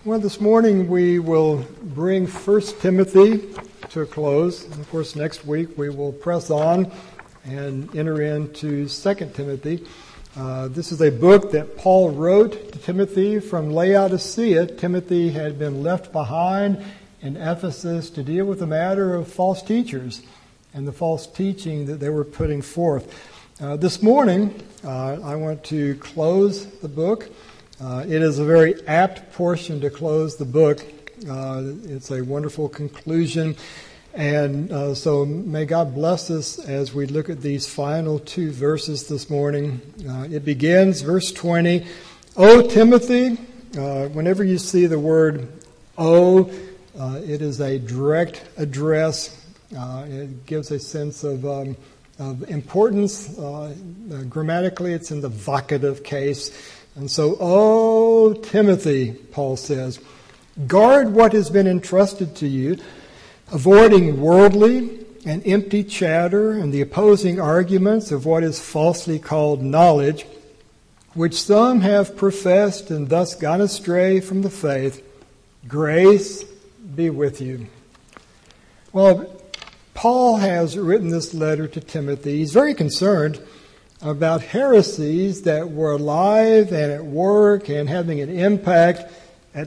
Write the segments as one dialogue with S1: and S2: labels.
S1: Well, this morning we will bring 1 Timothy to a close. And of course, next week we will press on and enter into 2 Timothy. This is a book that Paul wrote to Timothy from Laodicea. Timothy had been left behind in Ephesus to deal with the matter of false teachers and the false teaching that they were putting forth. This morning, I want to close the book. It is a very apt portion to close the book. It's a wonderful conclusion. And so may God bless us as we look at these final two verses this morning. It begins, verse 20, O Timothy, whenever you see the word O, it is a direct address. It gives a sense of importance. Grammatically, it's in the vocative case. And so, O Timothy, Paul says, guard what has been entrusted to you, avoiding worldly and empty chatter and the opposing arguments of what is falsely called knowledge, which some have professed and thus gone astray from the faith. Grace be with you. Well, Paul has written this letter to Timothy. He's very concerned about heresies that were alive and at work and having an impact at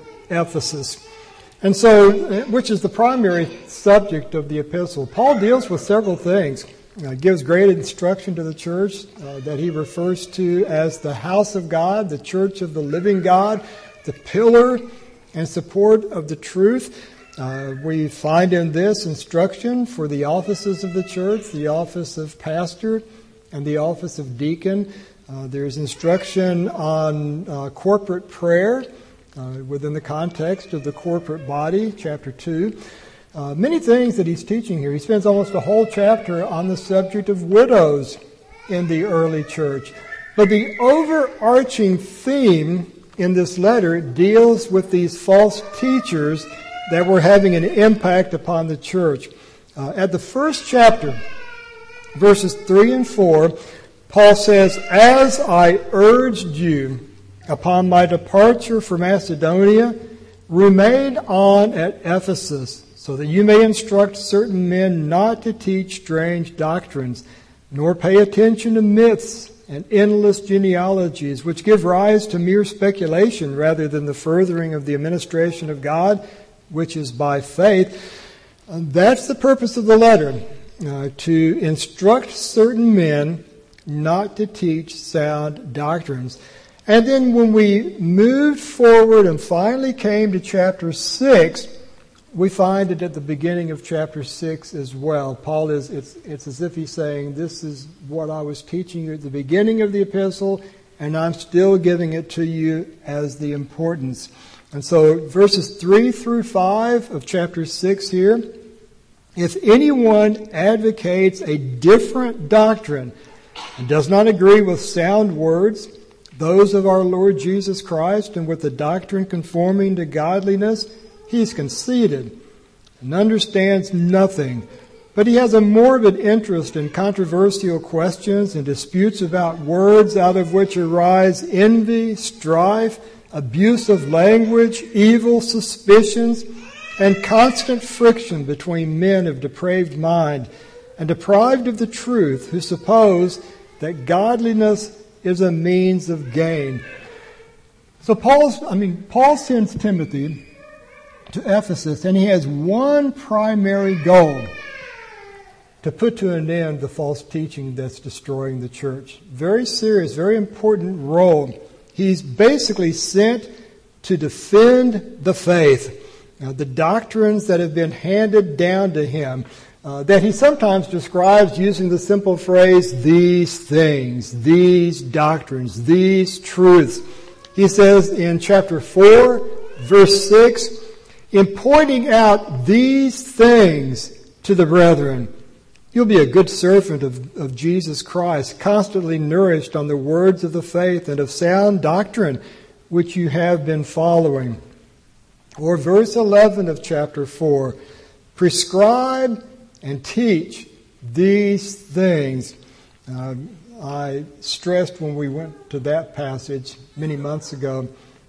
S1: Ephesus. And so, which is the primary subject of the epistle. Paul deals with several things. Gives great instruction to the church that he refers to as the house of God, the church of the living God, the pillar and support of the truth. We find in this instruction for the offices of the church, the office of pastor, and the office of deacon. There's instruction on corporate prayer within the context of the corporate body, chapter 2. Many things that he's teaching here. He spends almost a whole chapter on the subject of widows in the early church. But the overarching theme in this letter deals with these false teachers that were having an impact upon the church. At the first chapter, verses 3 and 4, Paul says, As I urged you upon my departure for Macedonia, remain on at Ephesus, so that you may instruct certain men not to teach strange doctrines, nor pay attention to myths and endless genealogies, which give rise to mere speculation rather than the furthering of the administration of God, which is by faith. And that's the purpose of the letter. To instruct certain men not to teach sound doctrines. And then when we moved forward and finally came to chapter 6, we find it at the beginning of chapter 6 as well. Paul it's as if he's saying, this is what I was teaching you at the beginning of the epistle, and I'm still giving it to you as the importance. And so verses 3 through 5 of chapter 6 here, if anyone advocates a different doctrine and does not agree with sound words, those of our Lord Jesus Christ, and with the doctrine conforming to godliness, he is conceited and understands nothing. But he has a morbid interest in controversial questions and disputes about words, out of which arise envy, strife, abuse of language, evil suspicions, and constant friction between men of depraved mind and deprived of the truth, who suppose that godliness is a means of gain. So Paul sends Timothy to Ephesus, and he has one primary goal: to put to an end the false teaching that's destroying the church. Very serious, very important role. He's basically sent to defend the faith. The doctrines that have been handed down to him, that he sometimes describes using the simple phrase, these things, these doctrines, these truths. He says in chapter 4, verse 6, in pointing out these things to the brethren, you'll be a good servant of Jesus Christ, constantly nourished on the words of the faith and of sound doctrine, which you have been following. Or verse 11 of chapter 4, prescribe and teach these things. I stressed when we went to that passage many months ago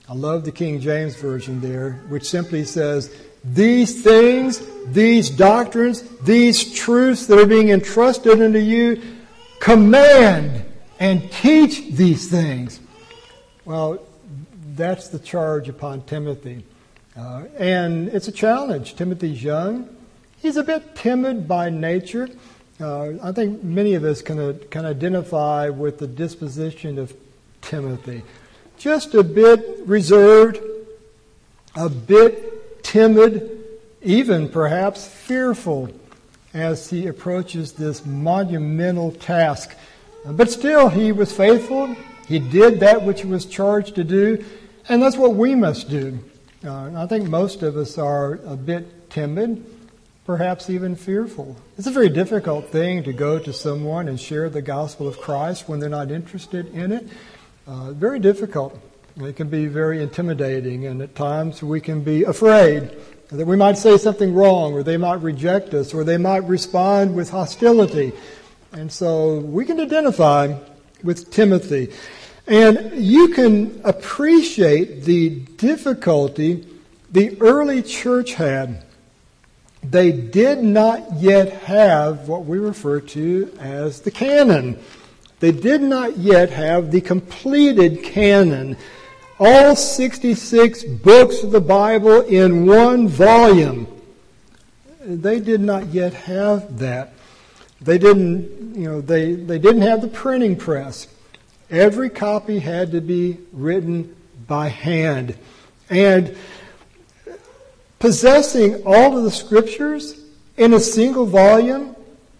S1: I love the King James Version there, which simply says, these things, these doctrines, these truths that are being entrusted unto you, command and teach these things. Well, that's the charge upon Timothy. And it's a challenge. Timothy's young. He's a bit timid by nature. I think many of us can identify with the disposition of Timothy. Just a bit reserved, a bit timid, even perhaps fearful as he approaches this monumental task. But still, he was faithful. He did that which he was charged to do, and that's what we must do. I think most of us are a bit timid, perhaps even fearful. It's a very difficult thing to go to someone and share the gospel of Christ when they're not interested in it. Very difficult. It can be very intimidating, and at times we can be afraid that we might say something wrong, or they might reject us, or they might respond with hostility. And so we can identify with Timothy. And you can appreciate the difficulty the early church had. They did not yet have what we refer to as the canon. They did not yet have the completed canon. All 66 books of the Bible in one volume. They did not yet have that. They didn't have the printing press. Every copy had to be written by hand. And possessing all of the scriptures in a single volume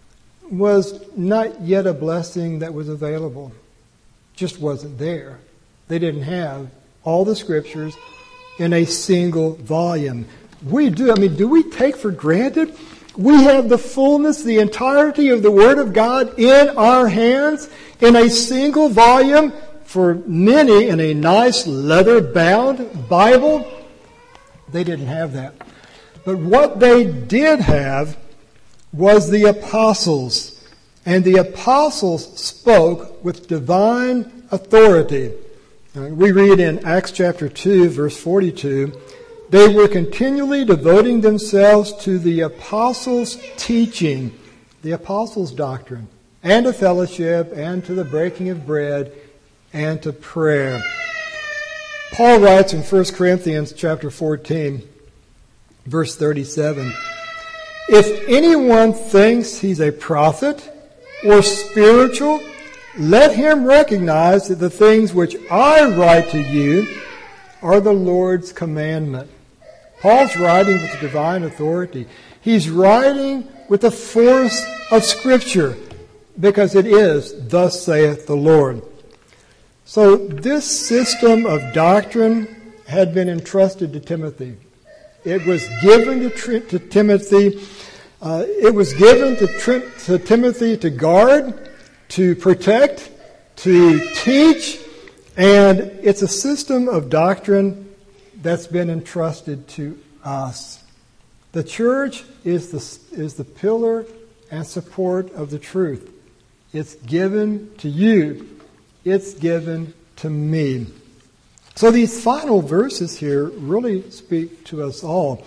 S1: was not yet a blessing that was available. Just wasn't there. They didn't have all the scriptures in a single volume. We do. Do we take for granted we have the fullness, the entirety of the Word of God in our hands in a single volume, for many in a nice leather-bound Bible? They didn't have that. But what they did have was the apostles. And the apostles spoke with divine authority. We read in Acts chapter 2, verse 42, they were continually devoting themselves to the apostles' teaching, the apostles' doctrine, and to fellowship, and to the breaking of bread, and to prayer. Paul writes in 1 Corinthians chapter 14, verse 37, if anyone thinks he's a prophet or spiritual, let him recognize that the things which I write to you are the Lord's commandment. Paul's writing with divine authority. He's writing with the force of Scripture because it is, thus saith the Lord. So this system of doctrine had been entrusted to Timothy. It was given to Timothy. It was given to Timothy to guard, to protect, to teach, and it's a system of doctrine that's been entrusted to us. The church is the pillar and support of the truth. It's given to you. It's given to me. So these final verses here really speak to us all.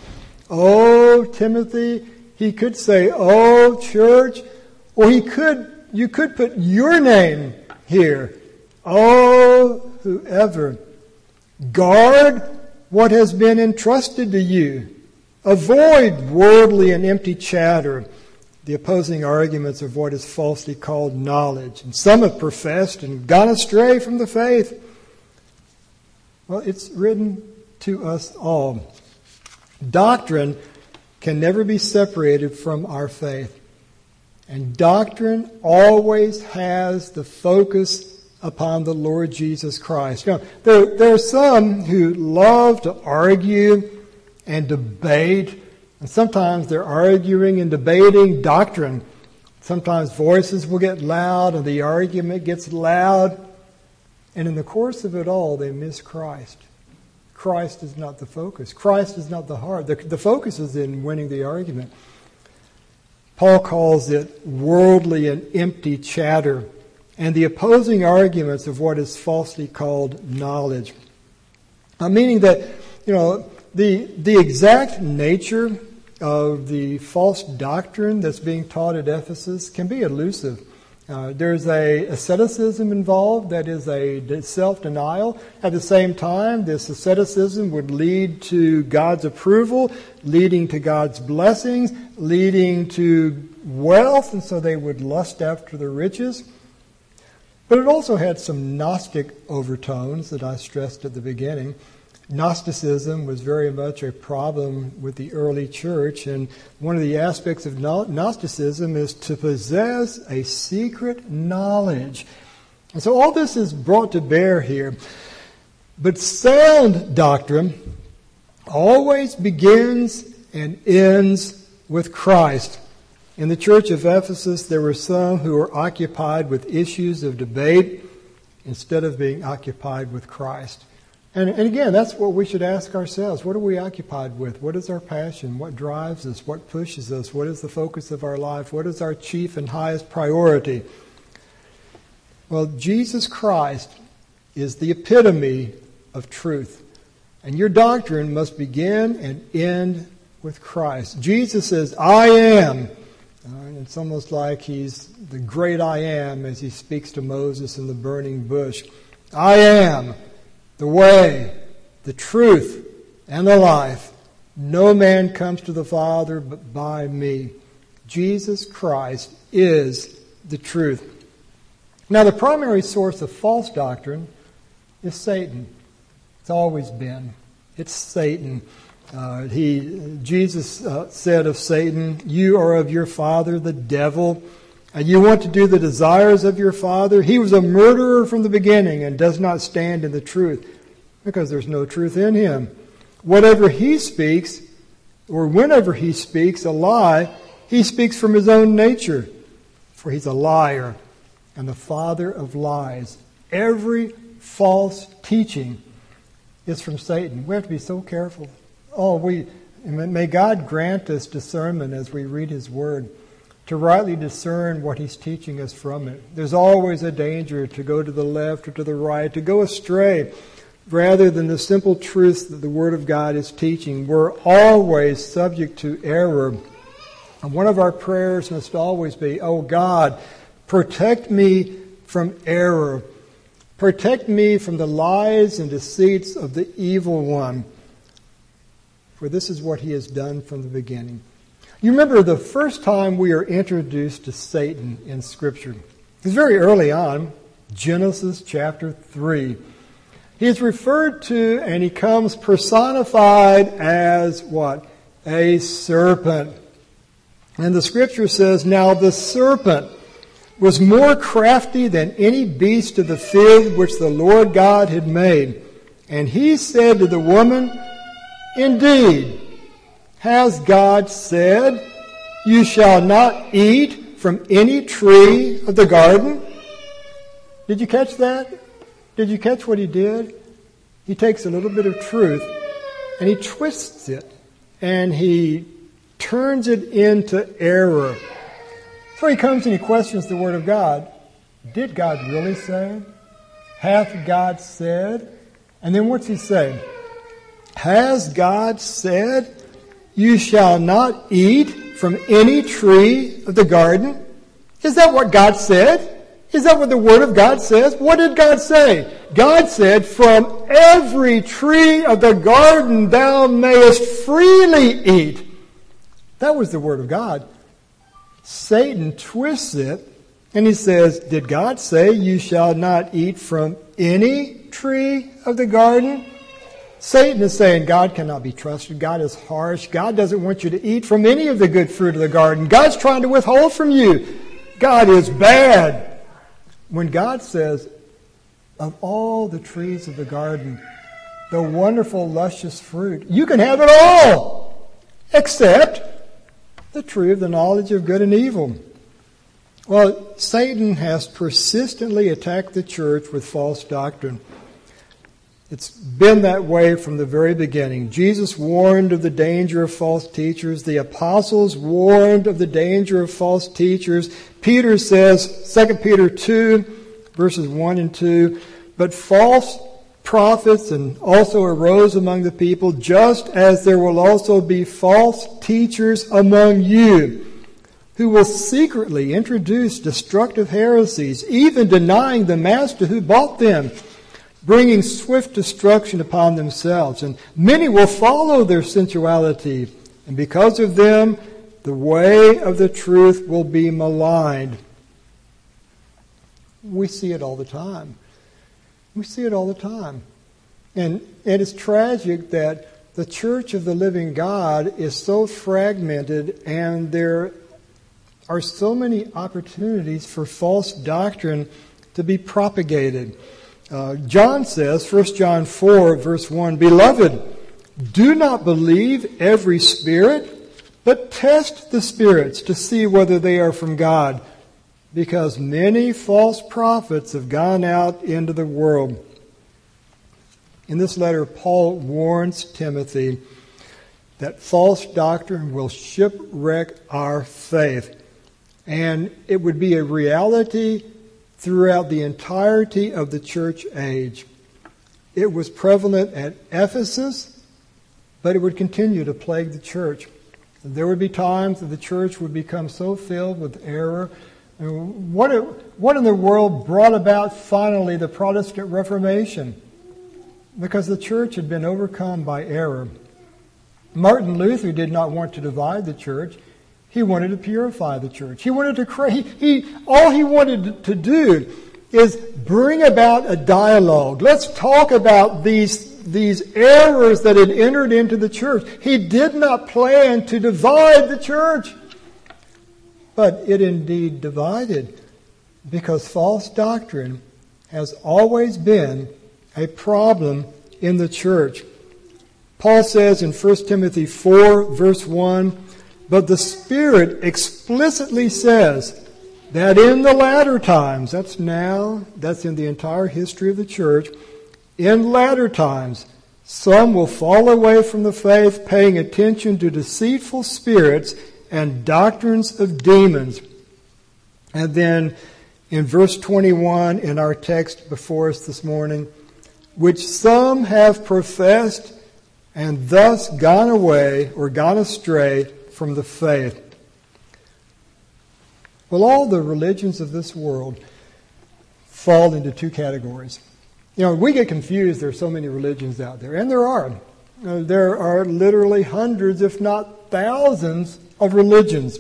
S1: Oh, Timothy, he could say, oh, church, or you could put your name here. Oh, whoever. Guard what has been entrusted to you. Avoid worldly and empty chatter, the opposing arguments of what is falsely called knowledge. And some have professed and gone astray from the faith. Well, it's written to us all. Doctrine can never be separated from our faith. And doctrine always has the focus upon the Lord Jesus Christ. There are some who love to argue and debate, and sometimes they're arguing and debating doctrine. Sometimes voices will get loud and the argument gets loud, and in the course of it all, they miss Christ. Christ is not the focus. Christ is not the heart. The focus is in winning the argument. Paul calls it worldly and empty chatter, and the opposing arguments of what is falsely called knowledge. Meaning that, the exact nature of the false doctrine that's being taught at Ephesus can be elusive. There's a asceticism involved that is a self-denial. At the same time, this asceticism would lead to God's approval, leading to God's blessings, leading to wealth, and so they would lust after the riches. But it also had some Gnostic overtones that I stressed at the beginning. Gnosticism was very much a problem with the early church, and one of the aspects of Gnosticism is to possess a secret knowledge. And so all this is brought to bear here. But sound doctrine always begins and ends with Christ. In the church of Ephesus, there were some who were occupied with issues of debate instead of being occupied with Christ. And again, that's what we should ask ourselves. What are we occupied with? What is our passion? What drives us? What pushes us? What is the focus of our life? What is our chief and highest priority? Well, Jesus Christ is the epitome of truth. And your doctrine must begin and end with Christ. Jesus says, I am. It's almost like he's the great I am as he speaks to Moses in the burning bush. I am the way, the truth, and the life. No man comes to the Father but by me. Jesus Christ is the truth. Now, the primary source of false doctrine is Satan. It's always been. It's Satan. Jesus said of Satan, you are of your father, the devil, and you want to do the desires of your father. He was a murderer from the beginning and does not stand in the truth, because there's no truth in him. Whatever he speaks, or whenever he speaks a lie, he speaks from his own nature, for he's a liar and the father of lies. Every false teaching is from Satan. We have to be so careful. May God grant us discernment as we read his word, to rightly discern what he's teaching us from it. There's always a danger to go to the left or to the right, to go astray, rather than the simple truths that the Word of God is teaching. We're always subject to error. And one of our prayers must always be, oh God, protect me from error. Protect me from the lies and deceits of the evil one. For this is what he has done from the beginning. You remember the first time we are introduced to Satan in Scripture. It's very early on, Genesis chapter 3. He is referred to, and he comes personified as what? A serpent. And the Scripture says, now the serpent was more crafty than any beast of the field which the Lord God had made. And he said to the woman, indeed, has God said, you shall not eat from any tree of the garden? Did you catch that? Did you catch what he did? He takes a little bit of truth and he twists it and he turns it into error. So he comes and he questions the Word of God. Did God really say? Hath God said? And then what's he say? Has God said, you shall not eat from any tree of the garden? Is that what God said? Is that what the Word of God says? What did God say? God said, from every tree of the garden thou mayest freely eat. That was the Word of God. Satan twists it and he says, did God say you shall not eat from any tree of the garden? Satan is saying God cannot be trusted. God is harsh. God doesn't want you to eat from any of the good fruit of the garden. God's trying to withhold from you. God is bad. When God says, of all the trees of the garden, the wonderful, luscious fruit, you can have it all, except the tree of the knowledge of good and evil. Well, Satan has persistently attacked the church with false doctrine. It's been that way from the very beginning. Jesus warned of the danger of false teachers. The apostles warned of the danger of false teachers. Peter says, 2 Peter 2, verses 1 and 2, but false prophets and also arose among the people, just as there will also be false teachers among you, who will secretly introduce destructive heresies, even denying the master who bought them, bringing swift destruction upon themselves. And many will follow their sensuality, and because of them, the way of the truth will be maligned. We see it all the time. We see it all the time. And it's tragic that the church of the living God is so fragmented, and there are so many opportunities for false doctrine to be propagated. John says, 1 John 4, verse 1, "Beloved, do not believe every spirit, but test the spirits to see whether they are from God, because many false prophets have gone out into the world." In this letter, Paul warns Timothy that false doctrine will shipwreck our faith. And it would be a reality throughout the entirety of the church age. It was prevalent at Ephesus, but it would continue to plague the church. There would be times that the church would become so filled with error. What in the world brought about finally the Protestant Reformation? Because the church had been overcome by error. Martin Luther did not want to divide the church. He wanted to purify the church. He wanted to all he wanted to do is bring about a dialogue. Let's talk about these errors that had entered into the church. He did not plan to divide the church. But it indeed divided, because false doctrine has always been a problem in the church. Paul says in 1 Timothy 4, verse 1, "But the Spirit explicitly says that in the latter times," that's now, that's in the entire history of the church, "in latter times, some will fall away from the faith, paying attention to deceitful spirits and doctrines of demons." And then in verse 21 in our text before us this morning, "which some have professed and thus gone away or gone astray from the faith." Well, all the religions of this world fall into two categories. We get confused. There are so many religions out there, and there are. There are literally hundreds, if not thousands, of religions.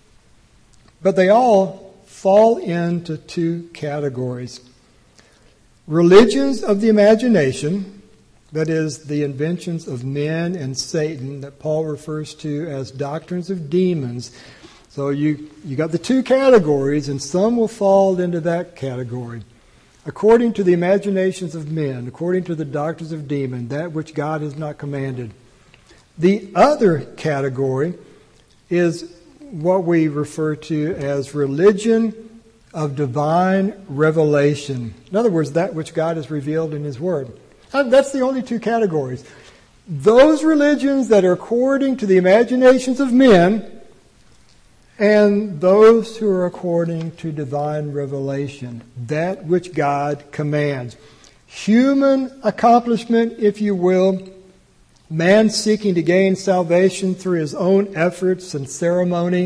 S1: But they all fall into two categories. Religions of the imagination, that is, the inventions of men and Satan that Paul refers to as doctrines of demons. So you got the two categories, and some will fall into that category. According to the imaginations of men, according to the doctrines of demons, that which God has not commanded. The other category is what we refer to as religion of divine revelation. In other words, that which God has revealed in His Word. That's the only two categories. Those religions that are according to the imaginations of men, and those who are according to divine revelation, that which God commands. Human accomplishment, if you will, man seeking to gain salvation through his own efforts and ceremony,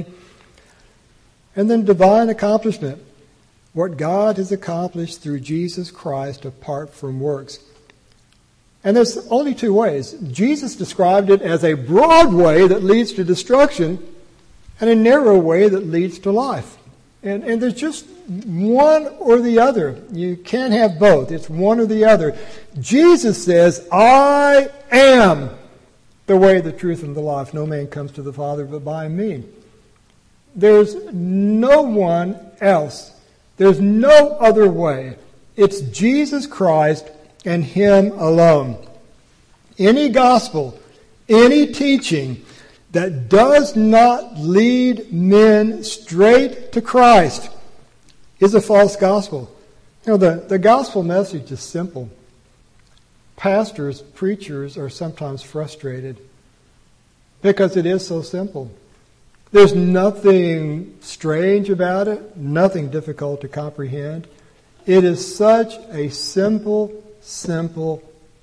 S1: and then divine accomplishment, what God has accomplished through Jesus Christ apart from works. And there's only two ways. Jesus described it as a broad way that leads to destruction and a narrow way that leads to life. And there's just one or the other. You can't have both. It's one or the other. Jesus says, "I am the way, the truth, and the life. No man comes to the Father but by me." There's no one else. There's no other way. It's Jesus Christ and Him alone. Any gospel, any teaching that does not lead men straight to Christ is a false gospel. The gospel message is simple. Pastors, preachers are sometimes frustrated because it is so simple. There's nothing strange about it, nothing difficult to comprehend. It is such a simple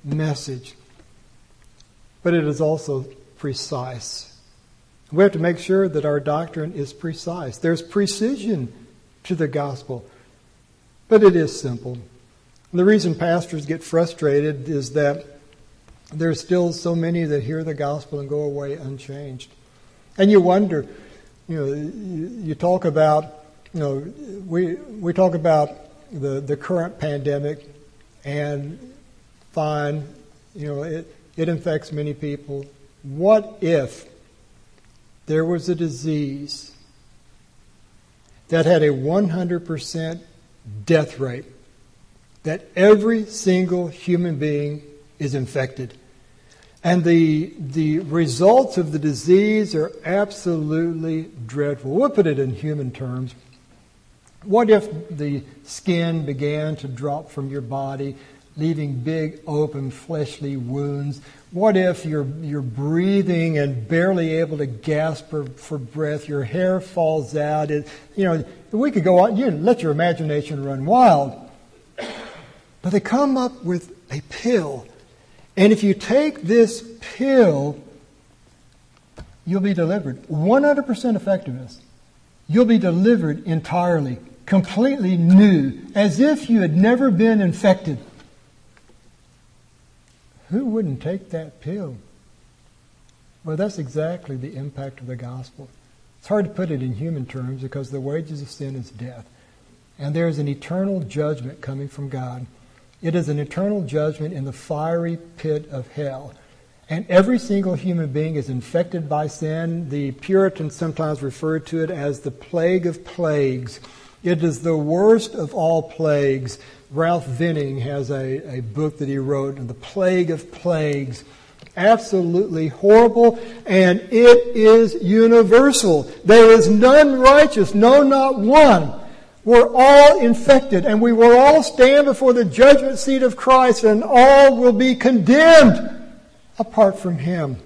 S1: message. But it is also precise. We have to make sure that our doctrine is precise. There's precision to the gospel, but it is simple. And the reason pastors get frustrated is that there's still so many that hear the gospel and go away unchanged. And you wonder, you talk about, we talk about the current pandemic and find, it infects many people. What if there was a disease that had a 100% death rate, that every single human being is infected, and the results of the disease are absolutely dreadful? We'll put it in human terms. What if the skin began to drop from your body, leaving big, open, fleshly wounds? What if you're breathing and barely able to gasp for breath? Your hair falls out. We could go on. Let your imagination run wild. But they come up with a pill. And if you take this pill, you'll be delivered. 100% effectiveness. You'll be delivered entirely, completely new, as if you had never been infected. Who wouldn't take that pill? Well, that's exactly the impact of the gospel. It's hard to put it in human terms because the wages of sin is death. And there is an eternal judgment coming from God. It is an eternal judgment in the fiery pit of hell. And every single human being is infected by sin. The Puritans sometimes refer to it as the plague of plagues. It is the worst of all plagues. Ralph Venning has a book that he wrote on the plague of plagues. Absolutely horrible, and it is universal. There is none righteous, no, not one. We're all infected, and we will all stand before the judgment seat of Christ, and all will be condemned apart from Him.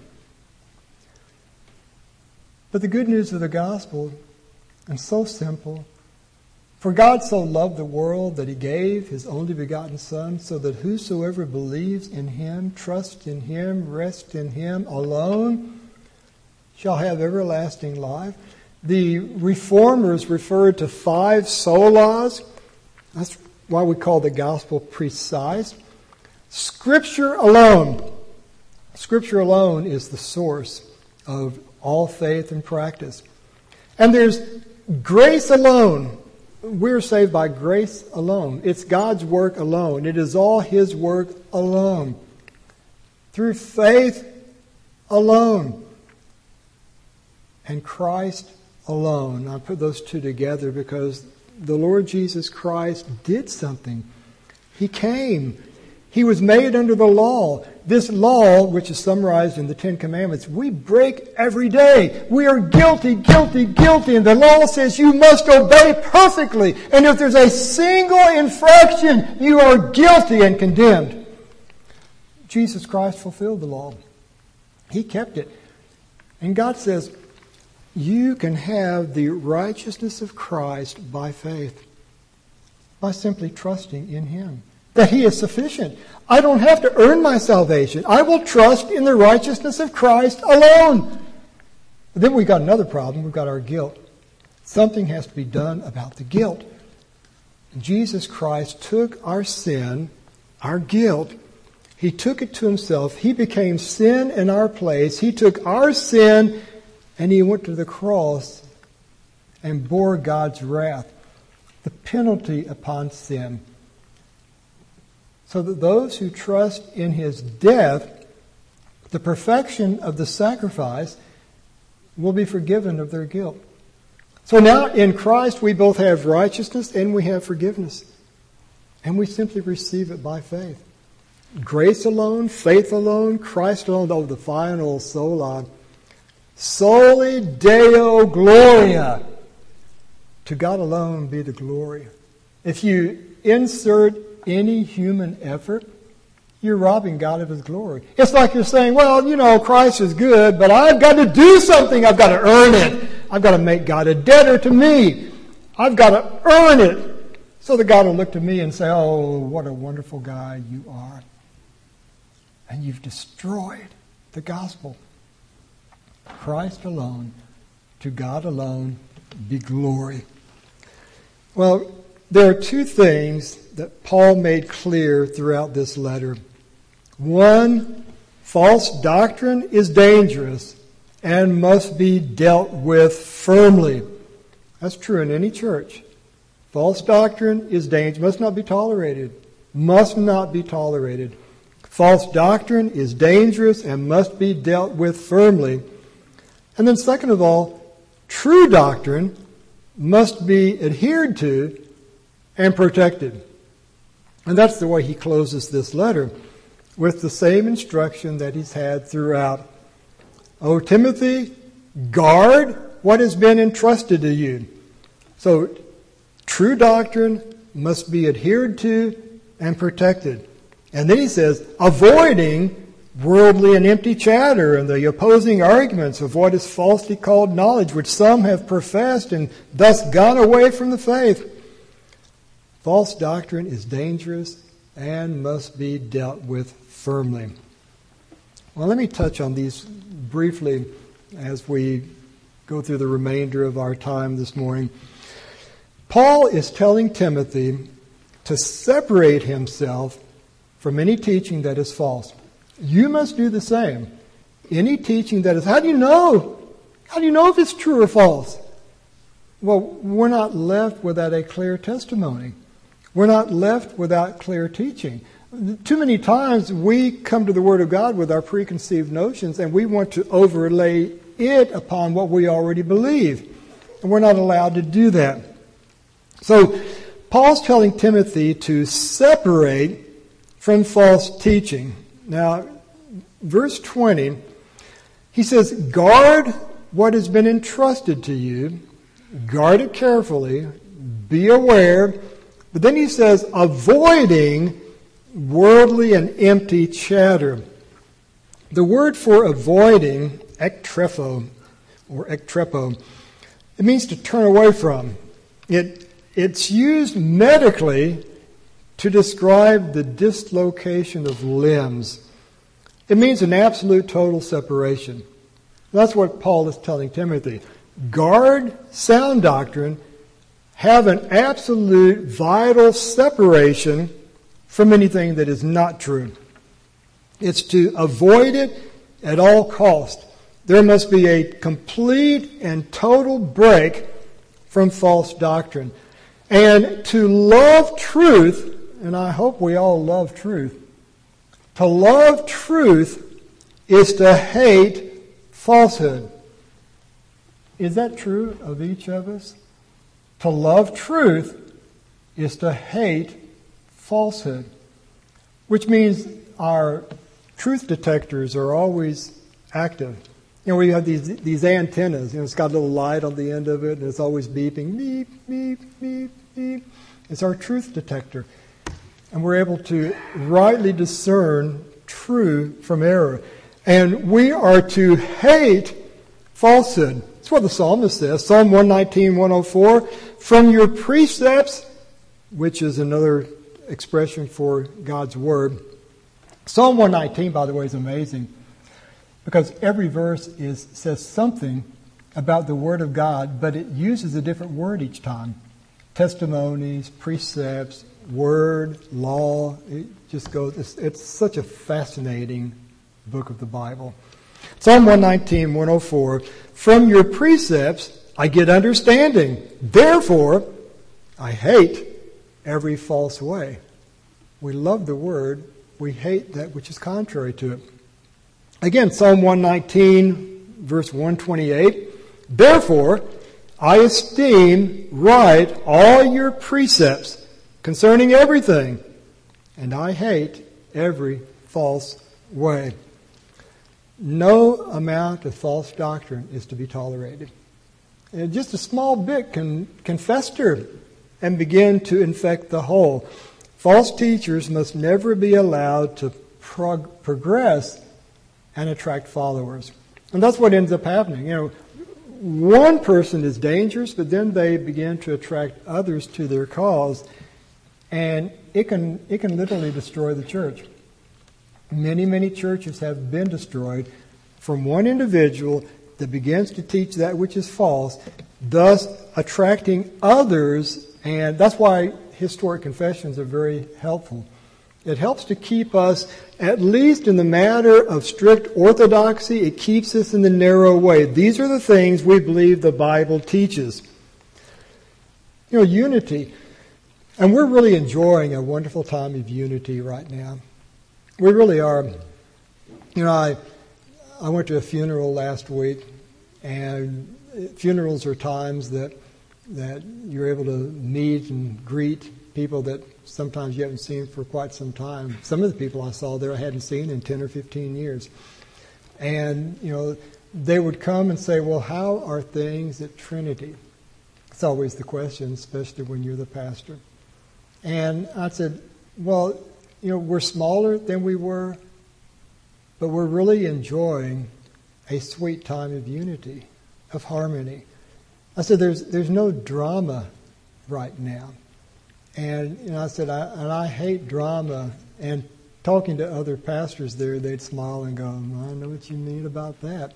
S1: But the good news of the gospel is so simple. For God so loved the world that He gave His only begotten Son, so that whosoever believes in Him, trusts in Him, rests in Him alone, shall have everlasting life. The Reformers referred to 5 solas. That's why we call the gospel precise. Scripture alone. Scripture alone is the source of all faith and practice. And there's grace alone. We're saved by grace alone. It's God's work alone. It is all His work alone. Through faith alone. And Christ alone. I put those two together because the Lord Jesus Christ did something. He came. He was made under the law. This law, which is summarized in the 10 Commandments, we break every day. We are guilty, guilty, guilty. And the law says you must obey perfectly. And if there's a single infraction, you are guilty and condemned. Jesus Christ fulfilled the law. He kept it. And God says, you can have the righteousness of Christ by faith, by simply trusting in Him, that He is sufficient. I don't have to earn my salvation. I will trust in the righteousness of Christ alone. But then we've got another problem. We've got our guilt. Something has to be done about the guilt. Jesus Christ took our sin, our guilt. He took it to Himself. He became sin in our place. He took our sin and He went to the cross and bore God's wrath, the penalty upon sin, so that those who trust in His death, the perfection of the sacrifice, will be forgiven of their guilt. So now in Christ we both have righteousness and we have forgiveness. And we simply receive it by faith. Grace alone, faith alone, Christ alone. Oh, the final sola. Soli Deo Gloria. To God alone be the glory. If you insert any human effort, you're robbing God of His glory. It's like you're saying, well, Christ is good, but I've got to do something. I've got to earn it. I've got to make God a debtor to me. I've got to earn it. So that God will look to me and say, oh, what a wonderful guy you are. and you've destroyed the gospel. Christ alone, to God alone, be glory. Well, there are two things that Paul made clear throughout this letter. One, false doctrine is dangerous and must be dealt with firmly. That's true in any church. False doctrine is dangerous, must not be tolerated. Must not be tolerated. False doctrine is dangerous and must be dealt with firmly. And then second of all, true doctrine must be adhered to and protected. And that's the way he closes this letter, with the same instruction that he's had throughout. O Timothy, guard what has been entrusted to you. So, true doctrine must be adhered to and protected. And then he says, avoiding worldly and empty chatter and the opposing arguments of what is falsely called knowledge, which some have professed and thus gone away from the faith. False doctrine is dangerous and must be dealt with firmly. Well, let me touch on these briefly as we go through the remainder of our time this morning. Paul is telling Timothy to separate himself from any teaching that is false. You must do the same. Any teaching that is, how do you know? How do you know if it's true or false? Well, we're not left without a clear testimony. We're not left without clear teaching. Too many times we come to the Word of God with our preconceived notions and we want to overlay it upon what we already believe. And we're not allowed to do that. So, Paul's telling Timothy to separate from false teaching. Now, verse 20, he says, guard what has been entrusted to you. Guard it carefully. Be aware. But then he says, avoiding worldly and empty chatter. The word for avoiding, ektrepho, or ektrepo, it means to turn away from. It's used medically to describe the dislocation of limbs. It means an absolute total separation. That's what Paul is telling Timothy. Guard sound doctrine, have an absolute vital separation from anything that is not true. It's to avoid it at all cost. There must be a complete and total break from false doctrine. And to love truth, and I hope we all love truth, to love truth is to hate falsehood. Is that true of each of us? To love truth is to hate falsehood, which means our truth detectors are always active. You know, we have these antennas. You know, it's got a little light on the end of it, and it's always beeping, beep, beep, beep, beep. It's our truth detector. And we're able to rightly discern true from error. And we are to hate falsehood. That's what the psalmist says. Psalm 119, 104. From your precepts, which is another expression for God's Word. Psalm 119, by the way, is amazing. Because every verse says something about the Word of God, but it uses a different word each time. Testimonies, precepts, word, law. It just goes. It's such a fascinating book of the Bible. Psalm 119, 104. From your precepts I get understanding. Therefore, I hate every false way. We love the Word. We hate that which is contrary to it. Again, Psalm 119, verse 128. Therefore, I esteem right all your precepts concerning everything, and I hate every false way. No amount of false doctrine is to be tolerated. And just a small bit can fester and begin to infect the whole. False teachers must never be allowed to progress and attract followers. And that's what ends up happening. You know, one person is dangerous, but then they begin to attract others to their cause, and it can literally destroy the church. Many, many churches have been destroyed from one individual that begins to teach that which is false, thus attracting others, and that's why historic confessions are very helpful. It helps to keep us, at least in the matter of strict orthodoxy, it keeps us in the narrow way. These are the things we believe the Bible teaches. Unity. And we're really enjoying a wonderful time of unity right now. We really are. I went to a funeral last week, and funerals are times that you're able to meet and greet people that sometimes you haven't seen for quite some time. Some of the people I saw there I hadn't seen in 10 or 15 years. And, they would come and say, well, how are things at Trinity? It's always the question, especially when you're the pastor. And I said, well, we're smaller than we were, but we're really enjoying a sweet time of unity, of harmony. I said, there's no drama right now. And I said, I hate drama. And talking to other pastors there, they'd smile and go, I know what you mean about that.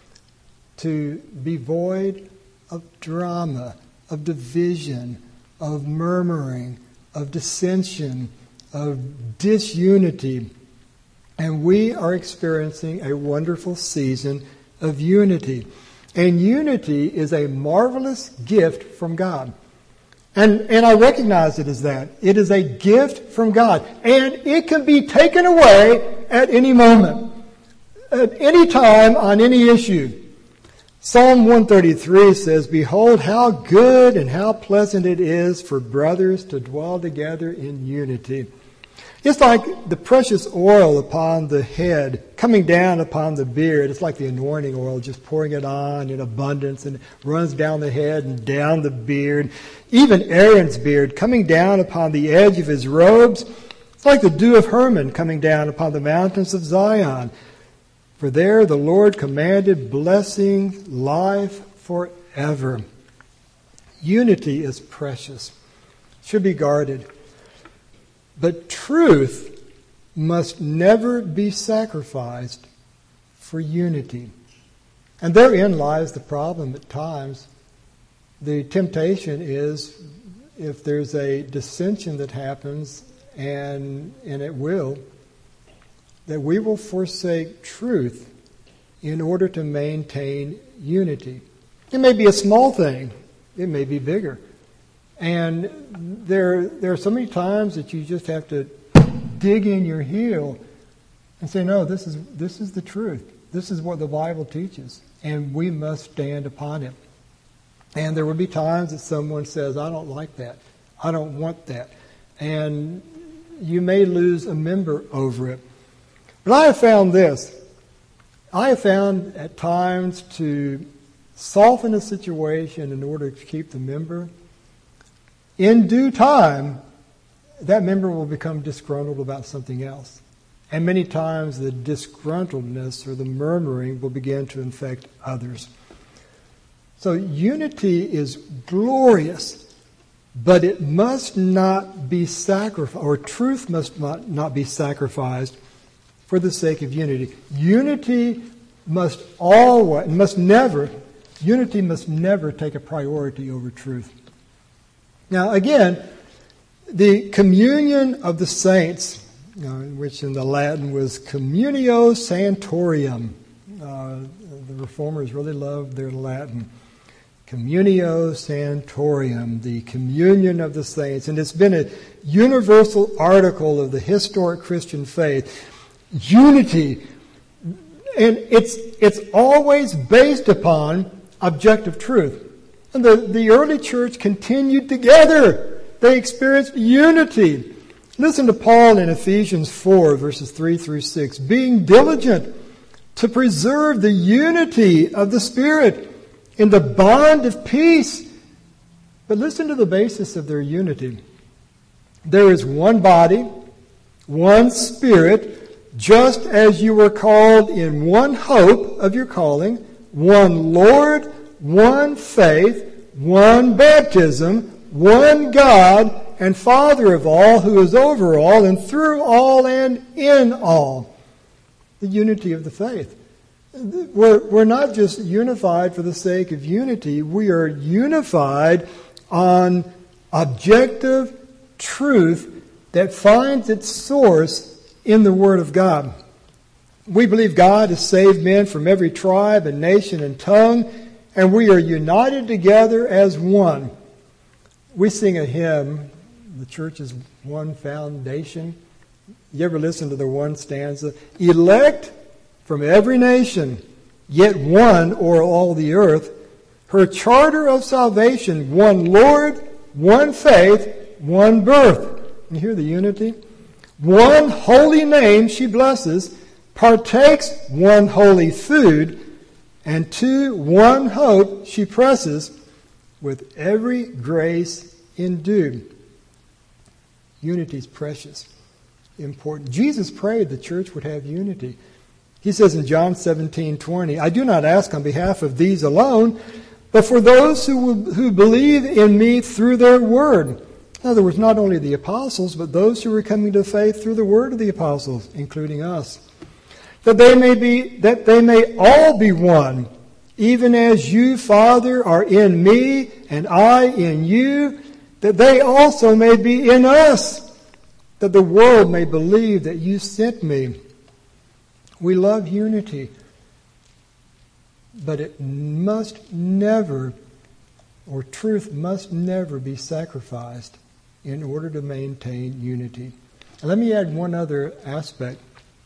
S1: To be void of drama, of division, of murmuring, of dissension, of disunity. And we are experiencing a wonderful season of unity. And unity is a marvelous gift from God. And I recognize it as that. It is a gift from God. And it can be taken away at any moment, at any time, on any issue. Psalm 133 says, behold, how good and how pleasant it is for brothers to dwell together in unity. It's like the precious oil upon the head coming down upon the beard. It's like the anointing oil, just pouring it on in abundance, and it runs down the head and down the beard. Even Aaron's beard coming down upon the edge of his robes. It's like the dew of Hermon coming down upon the mountains of Zion. For there the Lord commanded blessing, life forever. Unity is precious, should be guarded. But truth must never be sacrificed for unity. And therein lies the problem at times. The temptation is, if there's a dissension that happens, and it will, that we will forsake truth in order to maintain unity. It may be a small thing. It may be bigger. And there are so many times that you just have to dig in your heel and say, no, this is the truth. This is what the Bible teaches, and we must stand upon it. And there will be times that someone says, I don't like that. I don't want that. And you may lose a member over it. But I have found this. I have found at times to soften a situation in order to keep the member. In due time, that member will become disgruntled about something else. And many times the disgruntledness or the murmuring will begin to infect others. So unity is glorious, but it must not be sacrificed, or truth must not be sacrificed for the sake of unity. Unity must never take a priority over truth. Now, again, the communion of the saints, which in the Latin was communio sanctorum. The Reformers really loved their Latin. Communio sanctorum, the communion of the saints. And it's been a universal article of the historic Christian faith. Unity. And it's always based upon objective truth. And the early church continued together. They experienced unity. Listen to Paul in Ephesians 4, verses 3 through 6. Being diligent to preserve the unity of the Spirit in the bond of peace. But listen to the basis of their unity. There is one body, one Spirit, just as you were called in one hope of your calling, one Lord, one faith, one baptism, one God and Father of all, who is over all and through all and in all. the unity of the faith. We're not just unified for the sake of unity. We are unified on objective truth that finds its source in the Word of God. We believe God has saved men from every tribe and nation and tongue, and we are united together as one. We sing a hymn, the church is one foundation. You ever listen to the one stanza? Elect from every nation, yet one o'er all the earth. Her charter of salvation, one Lord, one faith, one birth. You hear the unity? One holy name she blesses, partakes one holy food, and to one hope she presses with every grace endued. Unity is precious, important. Jesus prayed the church would have unity. He says in John 17:20, I do not ask on behalf of these alone, but for those who believe in me through their word. In other words, not only the apostles, but those who are coming to faith through the word of the apostles, including us. That they may all be one, even as you, Father, are in me, and I in you, that they also may be in us, that the world may believe that you sent me. We love unity, but it must never, or truth must never be sacrificed in order to maintain unity. And let me add one other aspect.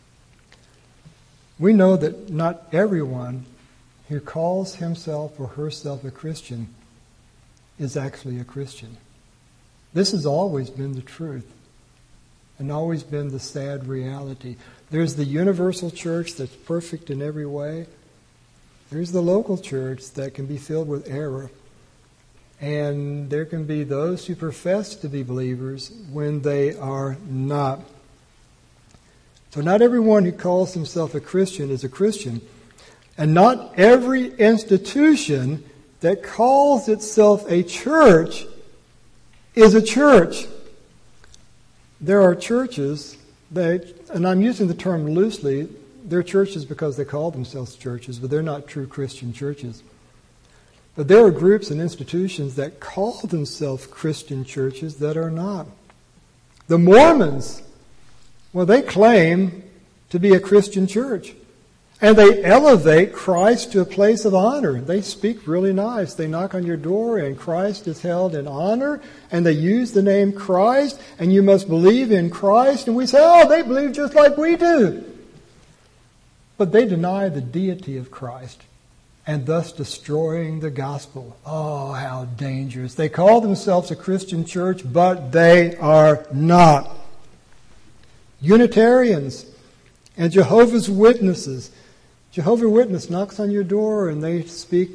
S1: We know that not everyone who calls himself or herself a Christian is actually a Christian. This has always been the truth and always been the sad reality. There's the universal church that's perfect in every way. There's the local church that can be filled with error. And there can be those who profess to be believers when they are not. So not everyone who calls himself a Christian is a Christian. And not every institution that calls itself a church is a church. There are churches that, and I'm using the term loosely, they're churches because they call themselves churches, but they're not true Christian churches. But there are groups and institutions that call themselves Christian churches that are not. The Mormons, well, they claim to be a Christian church. And they elevate Christ to a place of honor. They speak really nice. They knock on your door and Christ is held in honor. And they use the name Christ. And you must believe in Christ. And we say, oh, they believe just like we do. But they deny the deity of Christ, and thus destroying the gospel. Oh, how dangerous. They call themselves a Christian church, but they are not. Unitarians and Jehovah's Witnesses. Jehovah's Witness knocks on your door and they speak,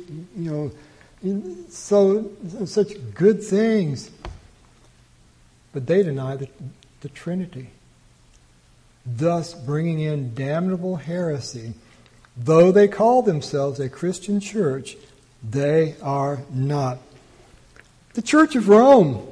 S1: such good things. But they deny the Trinity, thus bringing in damnable heresy. Though they call themselves a Christian church, they are not. The Church of Rome,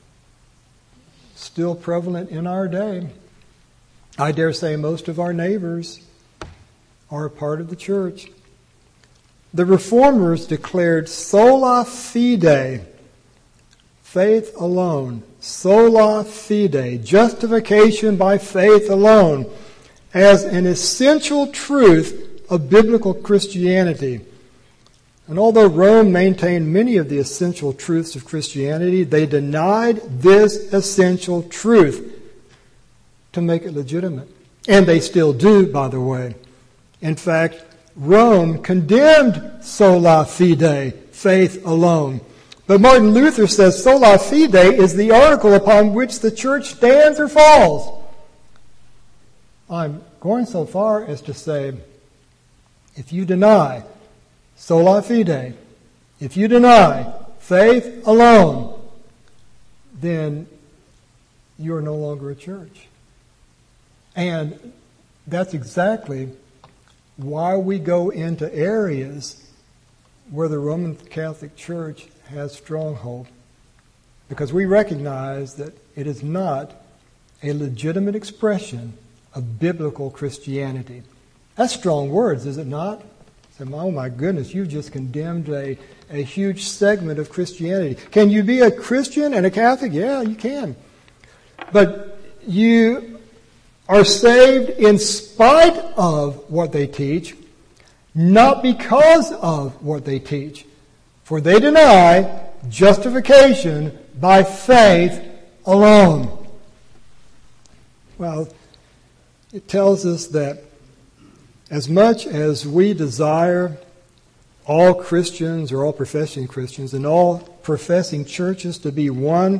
S1: still prevalent in our day. I dare say most of our neighbors are a part of the church. The Reformers declared sola fide, faith alone. Sola fide, justification by faith alone, as an essential truth of biblical Christianity. And although Rome maintained many of the essential truths of Christianity, they denied this essential truth to make it legitimate. And they still do, by the way. In fact, Rome condemned sola fide, faith alone. But Martin Luther says sola fide is the article upon which the church stands or falls. I'm going so far as to say, if you deny sola fide, if you deny faith alone, then you are no longer a church. And that's exactly why we go into areas where the Roman Catholic Church has stronghold. Because we recognize that it is not a legitimate expression of biblical Christianity. That's strong words, is it not? Say, oh my goodness, you've just condemned a huge segment of Christianity. Can you be a Christian and a Catholic? Yeah, you can. But you are saved in spite of what they teach, not because of what they teach. For they deny justification by faith alone. Well, it tells us that as much as we desire all Christians or all professing Christians and all professing churches to be one,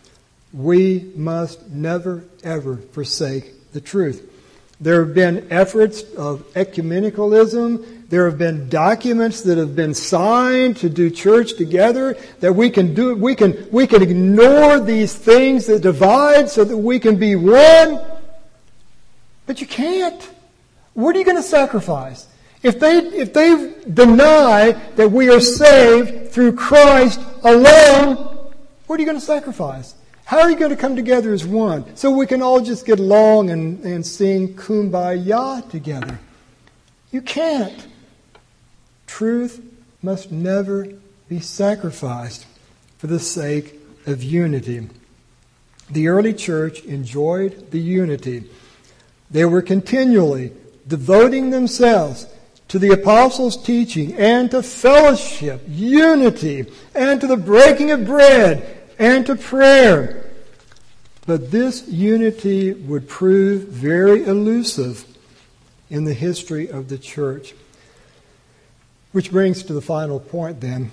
S1: we must never, ever forsake the truth. There have been efforts of ecumenicalism. There have been documents that have been signed to do church together that we can do. We can ignore these things that divide so that we can be one. But you can't. What are you going to sacrifice? If they deny that we are saved through Christ alone, what are you going to sacrifice? How are you going to come together as one so we can all just get along and sing Kumbaya together? You can't. Truth must never be sacrificed for the sake of unity. The early church enjoyed the unity. They were continually devoting themselves to the apostles' teaching and to fellowship, unity, and to the breaking of bread and to prayer. But this unity would prove very elusive in the history of the church. Which brings to the final point then.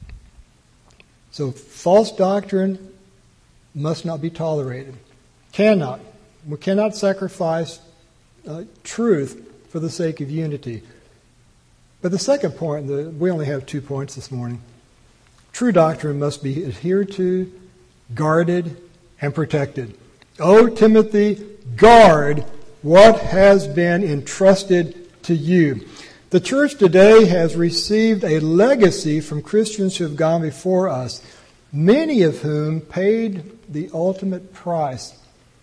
S1: So false doctrine must not be tolerated. Cannot. We cannot sacrifice truth for the sake of unity. But the second point, we only have 2 points this morning. True doctrine must be adhered to, guarded, and protected. O Timothy, guard what has been entrusted to you. The church today has received a legacy from Christians who have gone before us, many of whom paid the ultimate price.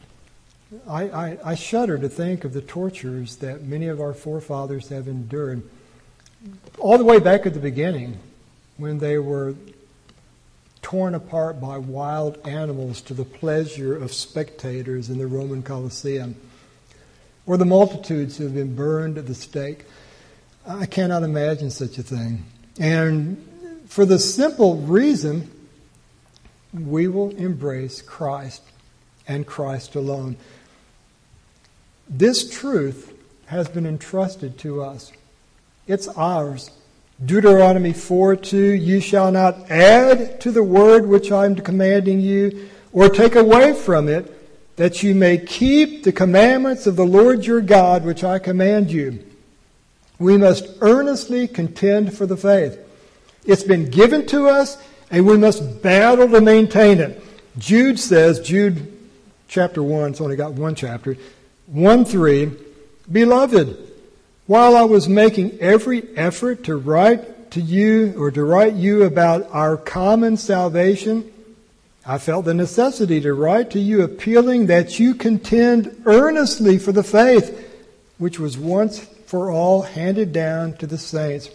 S1: I shudder to think of the tortures that many of our forefathers have endured. All the way back at the beginning, when they were torn apart by wild animals to the pleasure of spectators in the Roman Colosseum, or the multitudes who have been burned at the stake. I cannot imagine such a thing. And for the simple reason, we will embrace Christ and Christ alone. This truth has been entrusted to us. It's ours. Deuteronomy 4:2, you shall not add to the word which I am commanding you, or take away from it, that you may keep the commandments of the Lord your God, which I command you. We must earnestly contend for the faith. It's been given to us, and we must battle to maintain it. Jude says, Jude chapter 1, it's only got one chapter, 1:3, Beloved, while I was making every effort to write to you or to write you about our common salvation, I felt the necessity to write to you appealing that you contend earnestly for the faith which was once for all handed down to the saints.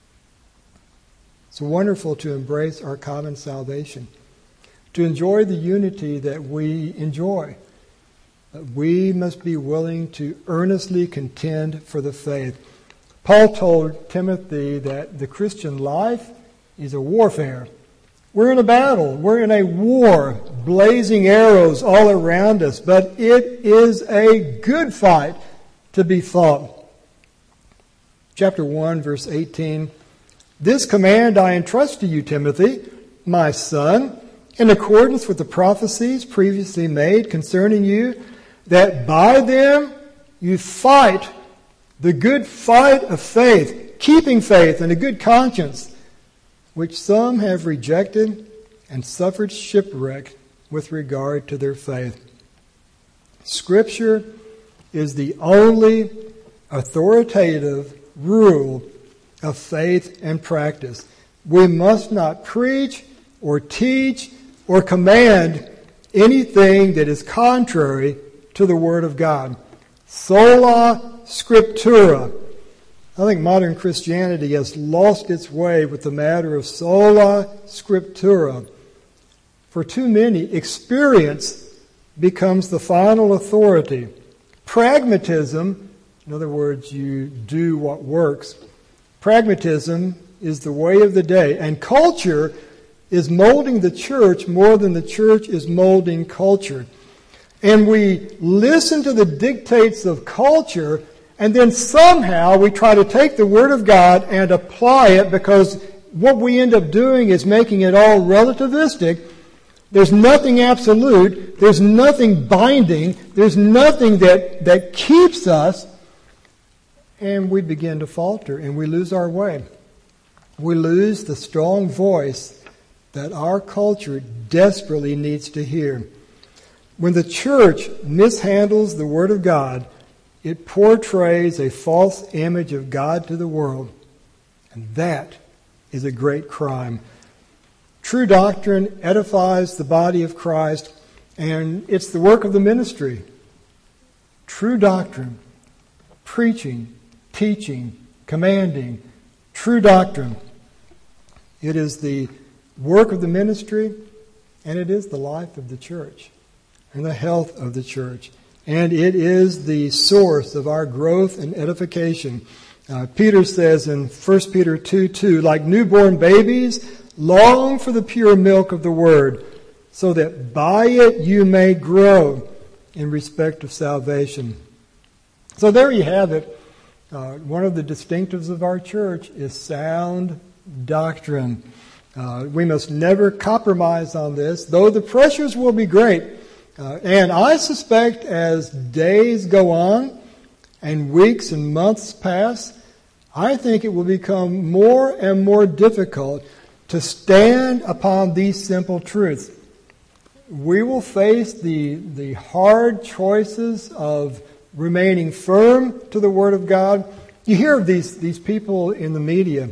S1: It's wonderful to embrace our common salvation, to enjoy the unity that we enjoy. We must be willing to earnestly contend for the faith. Paul told Timothy that the Christian life is a warfare. We're in a battle. We're in a war, blazing arrows all around us, but it is a good fight to be fought. Chapter 1, verse 18, This command I entrust to you, Timothy, my son, in accordance with the prophecies previously made concerning you, that by them you fight the good fight of faith, keeping faith and a good conscience, which some have rejected and suffered shipwreck with regard to their faith. Scripture is the only authoritative rule of faith and practice. We must not preach or teach or command anything that is contrary to the Word of God. Sola Scriptura I think modern Christianity has lost its way with the matter of sola scriptura. For too many, experience becomes the final authority. Pragmatism, in other words, you do what works. Pragmatism is the way of the day, and culture is molding the church more than the church is molding culture. And we listen to the dictates of culture, and then somehow we try to take the Word of God and apply it, because what we end up doing is making it all relativistic. There's nothing absolute. There's nothing binding. There's nothing that keeps us. And we begin to falter and we lose our way. We lose the strong voice that our culture desperately needs to hear. When the church mishandles the Word of God, it portrays a false image of God to the world. And that is a great crime. True doctrine edifies the body of Christ, and it's the work of the ministry. True doctrine, preaching, teaching, commanding, true doctrine. It is the work of the ministry, and it is the life of the church and the health of the church. And it is the source of our growth and edification. Peter says in 1 Peter 2:2, like newborn babies, long for the pure milk of the Word, so that by it you may grow in respect of salvation. So there you have it. One of the distinctives of our church is sound doctrine. We must never compromise on this, though the pressures will be great. And I suspect as days go on and weeks and months pass, I think it will become more and more difficult to stand upon these simple truths. We will face the hard choices of remaining firm to the Word of God. You hear of these people in the media,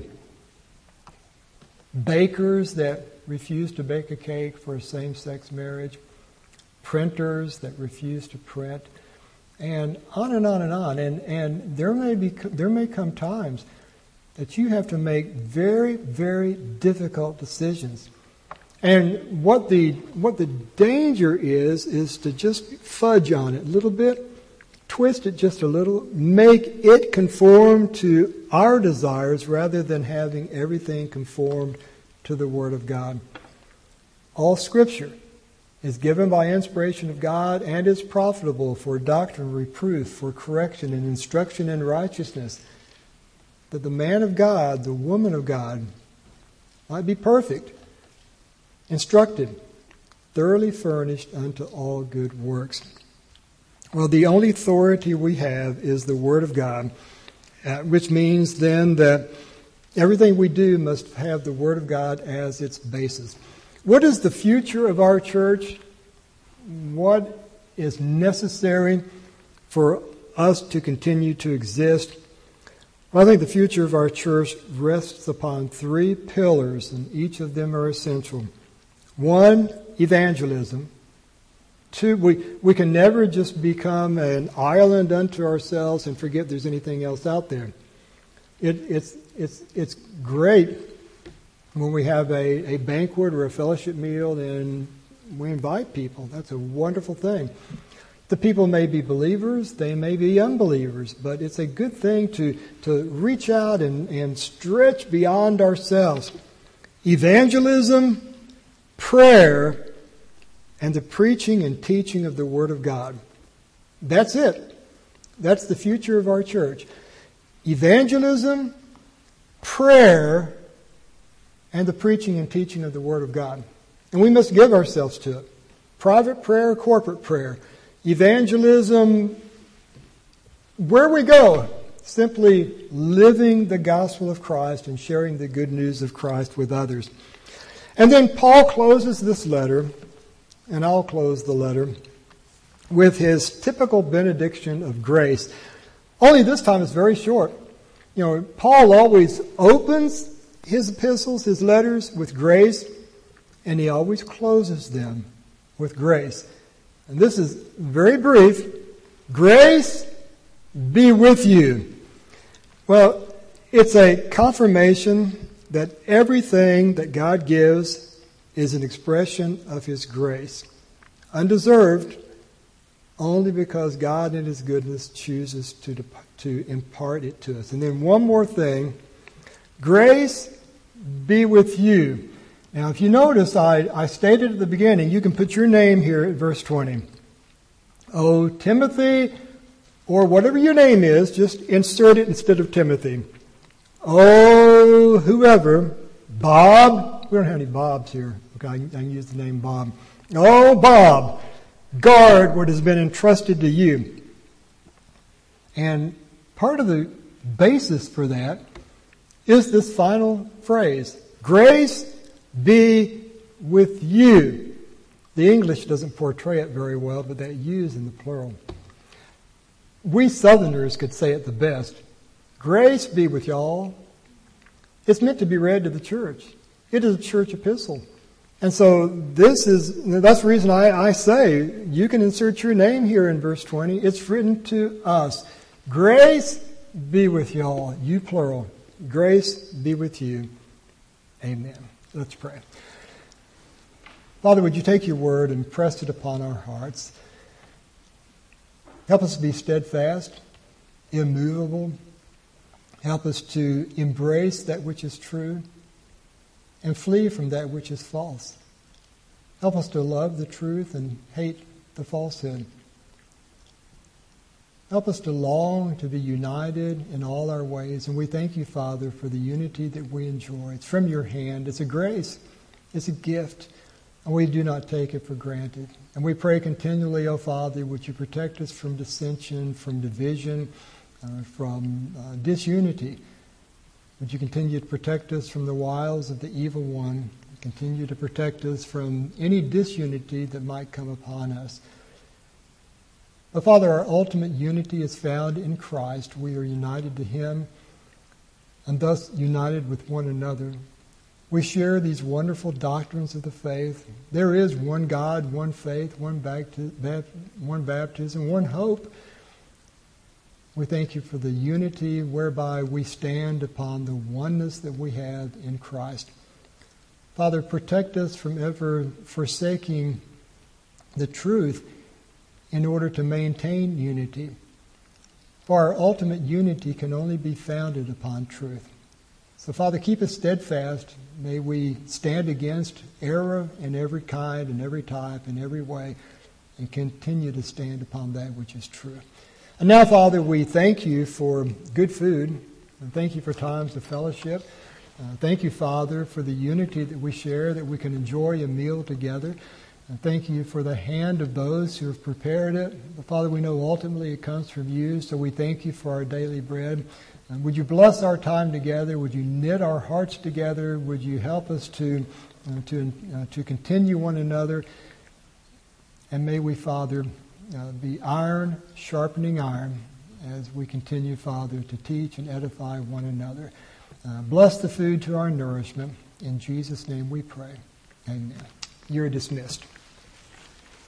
S1: bakers that refuse to bake a cake for a same-sex marriage, printers that refuse to print, and on and on and on. And there may come times that you have to make very, very difficult decisions. And what the danger is to just fudge on it a little bit, twist it just a little, make it conform to our desires rather than having everything conformed to the Word of God. All Scripture is given by inspiration of God and is profitable for doctrine, reproof, for correction and instruction in righteousness, that the man of God, the woman of God, might be perfect, instructed, thoroughly furnished unto all good works. Well, the only authority we have is the Word of God, which means then that everything we do must have the Word of God as its basis. What is the future of our church? What is necessary for us to continue to exist? Well, I think the future of our church rests upon three pillars, and each of them are essential. One, evangelism. Two, we can never just become an island unto ourselves and forget there's anything else out there. It's great when we have a banquet or a fellowship meal and we invite people. That's a wonderful thing. The people may be believers, they may be unbelievers, but it's a good thing to reach out and stretch beyond ourselves. Evangelism, prayer, and the preaching and teaching of the Word of God. That's it. That's the future of our church. Evangelism, prayer, and the preaching and teaching of the Word of God. And we must give ourselves to it. Private prayer, corporate prayer. Evangelism, where we go, simply living the gospel of Christ and sharing the good news of Christ with others. And then Paul closes this letter, and I'll close the letter, with his typical benediction of grace. Only this time it's very short. You know, Paul always opens his epistles, his letters, with grace, and he always closes them with grace. And this is very brief. Grace be with you. Well, It's a confirmation that everything that God gives is an expression of His grace. Undeserved, only because God in His goodness chooses to impart it to us. And then one more thing. Grace be with you. Now, if you notice, I stated at the beginning, you can put your name here at verse 20. Oh, Timothy, or whatever your name is, just insert it instead of Timothy. Oh, whoever, Bob. We don't have any Bobs here. Okay, I can use the name Bob. Oh, Bob, guard what has been entrusted to you. And part of the basis for that is this final phrase, grace be with you. The English doesn't portray it very well, but that used in the plural. We Southerners could say it the best. Grace be with y'all. It's meant to be read to the church. It is a church epistle. And so that's the reason I say you can insert your name here in verse 20. It's written to us. Grace be with y'all. You plural. Grace be with you. Amen. Let's pray. Father, would you take your word and press it upon our hearts? Help us to be steadfast, immovable. Help us to embrace that which is true and flee from that which is false. Help us to love the truth and hate the falsehood. Help us to long to be united in all our ways. And we thank you, Father, for the unity that we enjoy. It's from your hand. It's a grace. It's a gift. And we do not take it for granted. And we pray continually, O Father, would you protect us from dissension, from division, from disunity. Would you continue to protect us from the wiles of the evil one. Continue to protect us from any disunity that might come upon us. But Father, our ultimate unity is found in Christ. We are united to Him and thus united with one another. We share these wonderful doctrines of the faith. There is one God, one faith, one baptism, one hope. We thank you for the unity whereby we stand upon the oneness that we have in Christ. Father, protect us from ever forsaking the truth in order to maintain unity. For our ultimate unity can only be founded upon truth. So, Father, keep us steadfast. May we stand against error in every kind and every type and every way and continue to stand upon that which is true. And now, Father, we thank you for good food and thank you for times of fellowship. Thank you, Father, for the unity that we share, that we can enjoy a meal together. And thank you for the hand of those who have prepared it. But Father, we know ultimately it comes from you, so we thank you for our daily bread. And would you bless our time together? Would you knit our hearts together? Would you help us to continue one another? And may we, Father, be iron sharpening iron as we continue, Father, to teach and edify one another. Bless the food to our nourishment. In Jesus' name we pray. Amen. You're dismissed.